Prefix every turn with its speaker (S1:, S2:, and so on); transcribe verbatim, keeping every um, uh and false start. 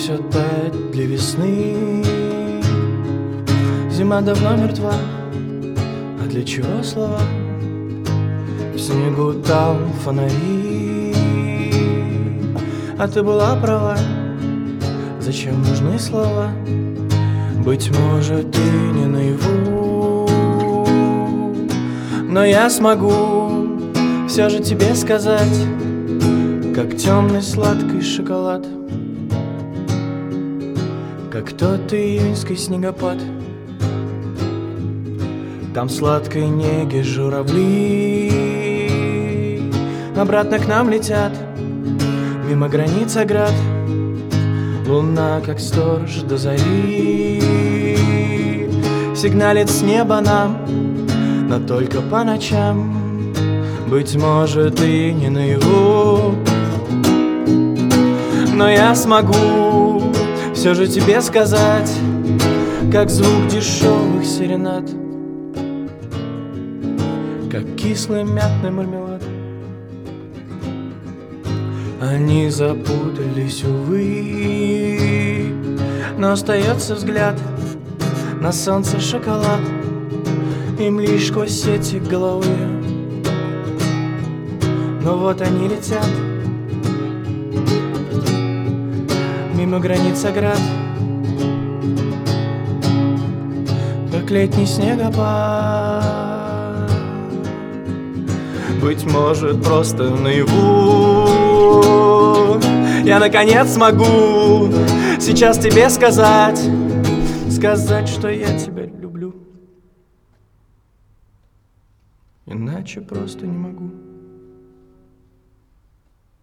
S1: все тает для весны. Зима давно мертва, а для чего слова? В снегу там фонари, а ты была права. Зачем нужны слова? Быть может, и не наяву, но я смогу все же тебе сказать, как темный сладкий шоколад, как тот июньский снегопад. Там в сладкой неге журавли обратно к нам летят, мимо границ оград. Луна, как сторож до зари, сигналит с неба нам, но только по ночам. Быть может, и не наяву, но я смогу все же тебе сказать, как звук дешевых серенад, как кислый мятный мармелад. Они запутались, увы, но остается взгляд на солнце шоколад. Им лишь сквозь сети головы, но вот они летят мимо границ оград, как летний снегопад. Быть может, просто наяву я наконец смогу сейчас тебе сказать, сказать, что я тебя люблю, иначе просто не могу.